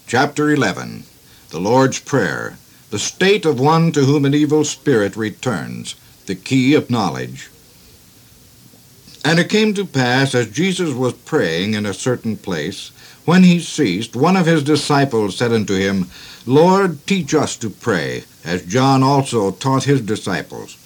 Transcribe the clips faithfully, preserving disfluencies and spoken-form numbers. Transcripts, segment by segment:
Chapter eleven. The Lord's Prayer. The state of one to whom an evil spirit returns. The key of knowledge. And it came to pass, as Jesus was praying in a certain place, when he ceased, one of his disciples said unto him, Lord, teach us to pray, as John also taught his disciples.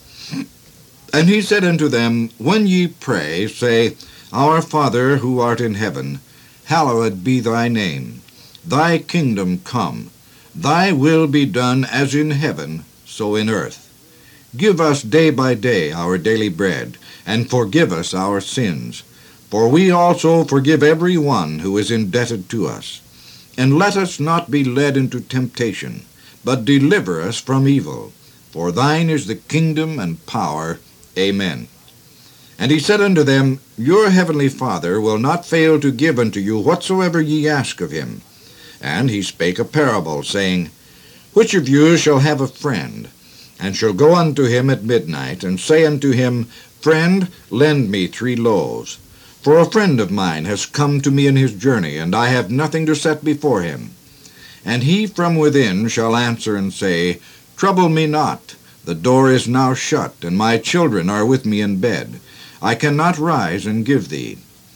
And he said unto them, When ye pray, say, Our Father, who art in heaven, hallowed be thy name. Thy kingdom come. Thy will be done as in heaven, so in earth. Give us day by day our daily bread, and forgive us our sins, for we also forgive every one who is indebted to us. And let us not be led into temptation, but deliver us from evil. For thine is the kingdom and power. Amen. And he said unto them, Your heavenly Father will not fail to give unto you whatsoever ye ask of him. And he spake a parable, saying, Which of you shall have a friend, and shall go unto him at midnight, and say unto him, Friend, lend me three loaves. For a friend of mine has come to me in his journey, and I have nothing to set before him. And he from within shall answer and say, Trouble me not, the door is now shut, and my children are with me in bed. I cannot rise and give thee.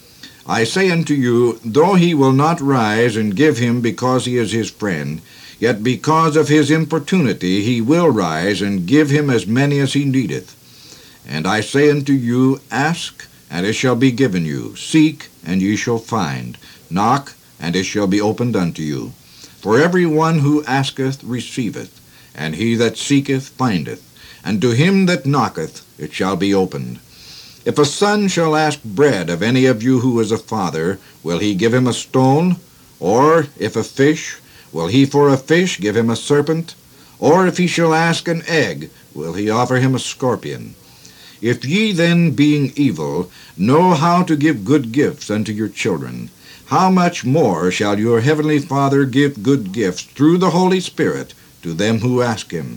I say unto you, though he will not rise and give him because he is his friend, yet because of his importunity he will rise and give him as many as he needeth. And I say unto you, Ask, and it shall be given you. Seek, and ye shall find. Knock, and it shall be opened unto you. For every one who asketh receiveth, and he that seeketh findeth, and to him that knocketh it shall be opened. If a son shall ask bread of any of you who is a father, will he give him a stone? Or if a fish, will he for a fish give him a serpent? Or if he shall ask an egg, will he offer him a scorpion? If ye then, being evil, know how to give good gifts unto your children, how much more shall your heavenly Father give good gifts through the Holy Spirit to them who ask him?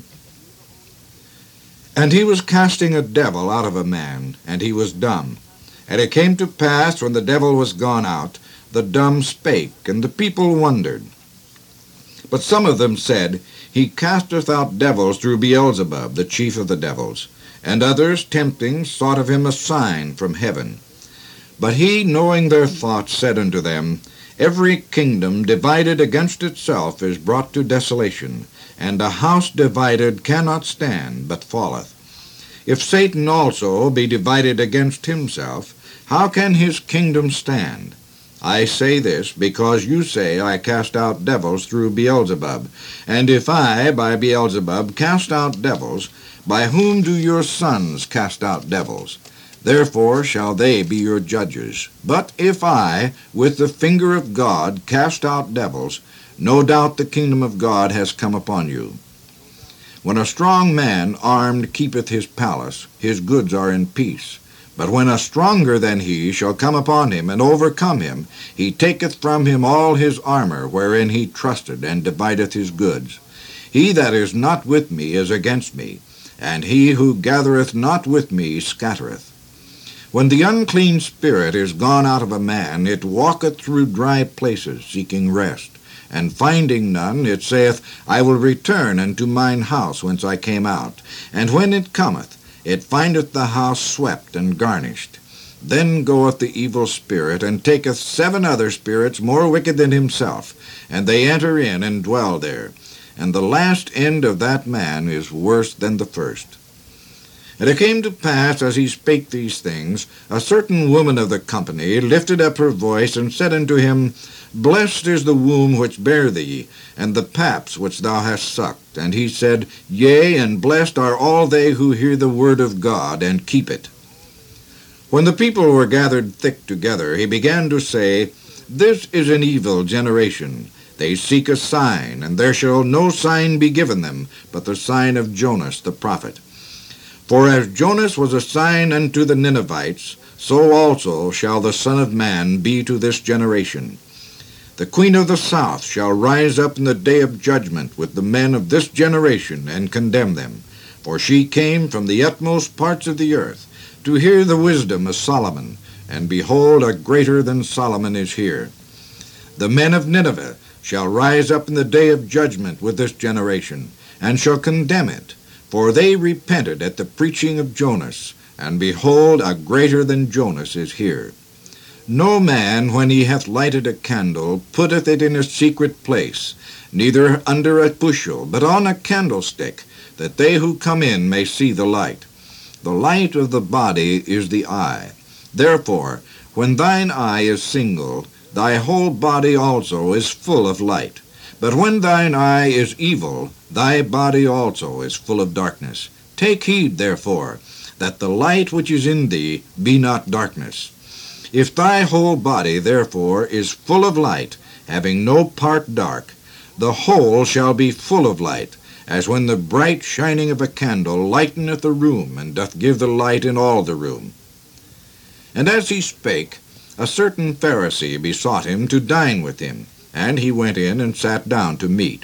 And he was casting a devil out of a man, and he was dumb. And it came to pass, when the devil was gone out, the dumb spake, and the people wondered. But some of them said, He casteth out devils through Beelzebub, the chief of the devils. And others, tempting, sought of him a sign from heaven. But he, knowing their thoughts, said unto them, Every kingdom divided against itself is brought to desolation, and a house divided cannot stand, but falleth. If Satan also be divided against himself, how can his kingdom stand? I say this, because you say, I cast out devils through Beelzebub. And if I, by Beelzebub, cast out devils, by whom do your sons cast out devils? Therefore shall they be your judges. But if I, with the finger of God, cast out devils, no doubt the kingdom of God has come upon you. When a strong man armed keepeth his palace, his goods are in peace. But when a stronger than he shall come upon him, and overcome him, he taketh from him all his armor, wherein he trusted, and divideth his goods. He that is not with me is against me, and he who gathereth not with me scattereth. When the unclean spirit is gone out of a man, it walketh through dry places, seeking rest. And finding none, it saith, I will return unto mine house whence I came out. And when it cometh, it findeth the house swept and garnished. Then goeth the evil spirit, and taketh seven other spirits more wicked than himself, and they enter in and dwell there. And the last end of that man is worse than the first. And it came to pass, as he spake these things, a certain woman of the company lifted up her voice, and said unto him, Blessed is the womb which bare thee, and the paps which thou hast sucked. And he said, Yea, and blessed are all they who hear the word of God, and keep it. When the people were gathered thick together, he began to say, This is an evil generation. They seek a sign, and there shall no sign be given them, but the sign of Jonas the prophet. For as Jonas was a sign unto the Ninevites, so also shall the Son of Man be to this generation. The queen of the south shall rise up in the day of judgment with the men of this generation, and condemn them. For she came from the utmost parts of the earth, to hear the wisdom of Solomon, and behold, a greater than Solomon is here. The men of Nineveh shall rise up in the day of judgment with this generation, and shall condemn it. For they repented at the preaching of Jonas, and behold, a greater than Jonas is here. No man, when he hath lighted a candle, putteth it in a secret place, neither under a bushel, but on a candlestick, that they who come in may see the light. The light of the body is the eye. Therefore, when thine eye is single, thy whole body also is full of light. But when thine eye is evil, thy body also is full of darkness. Take heed, therefore, that the light which is in thee be not darkness. If thy whole body, therefore, is full of light, having no part dark, the whole shall be full of light, as when the bright shining of a candle lighteneth a room, and doth give the light in all the room. And as he spake, a certain Pharisee besought him to dine with him, and he went in and sat down to meat.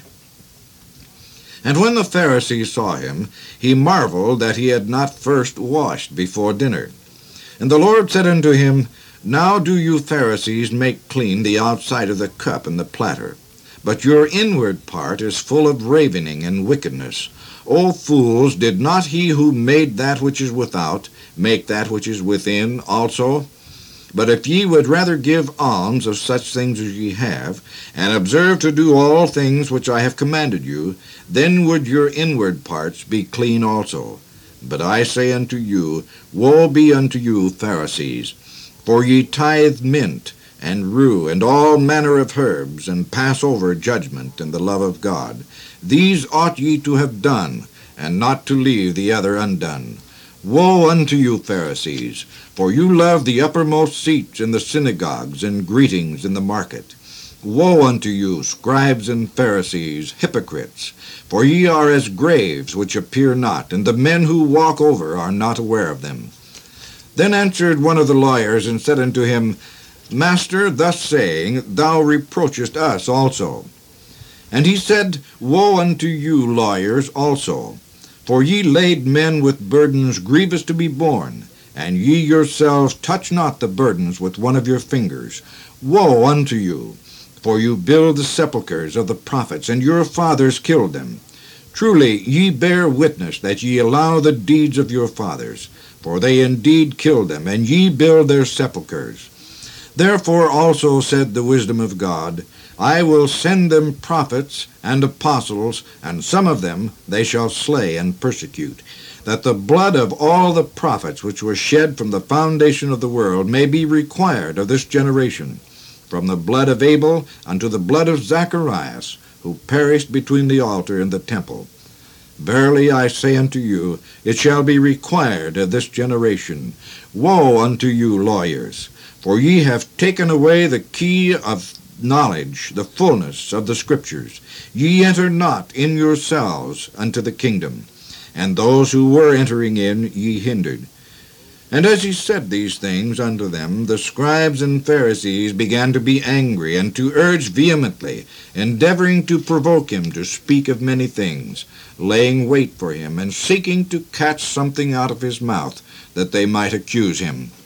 And when the Pharisee saw him, he marveled that he had not first washed before dinner. And the Lord said unto him, Now do you Pharisees make clean the outside of the cup and the platter, but your inward part is full of ravening and wickedness. O fools, did not he who made that which is without make that which is within also? But if ye would rather give alms of such things as ye have, and observe to do all things which I have commanded you, then would your inward parts be clean also. But I say unto you, Woe be unto you, Pharisees! For ye tithe mint, and rue, and all manner of herbs, and pass over judgment and the love of God. These ought ye to have done, and not to leave the other undone. Woe unto you, Pharisees! For you love the uppermost seats in the synagogues, and greetings in the market. Woe unto you, scribes and Pharisees, hypocrites! For ye are as graves which appear not, and the men who walk over are not aware of them. Then answered one of the lawyers, and said unto him, Master, thus saying, thou reproachest us also. And he said, Woe unto you, lawyers, also! For ye laid men with burdens grievous to be borne, and ye yourselves touch not the burdens with one of your fingers. Woe unto you! For you build the sepulchres of the prophets, and your fathers killed them. Truly ye bear witness that ye allow the deeds of your fathers, for they indeed killed them, and ye build their sepulchres. Therefore also said the wisdom of God, I will send them prophets and apostles, and some of them they shall slay and persecute, that the blood of all the prophets which was shed from the foundation of the world may be required of this generation, from the blood of Abel unto the blood of Zacharias, who perished between the altar and the temple. Verily I say unto you, it shall be required of this generation. Woe unto you, lawyers! For ye have taken away the key of knowledge, the fullness of the Scriptures. Ye enter not in yourselves unto the kingdom, and those who were entering in ye hindered. And as he said these things unto them, the scribes and Pharisees began to be angry, and to urge vehemently, endeavoring to provoke him to speak of many things, laying wait for him, and seeking to catch something out of his mouth, that they might accuse him.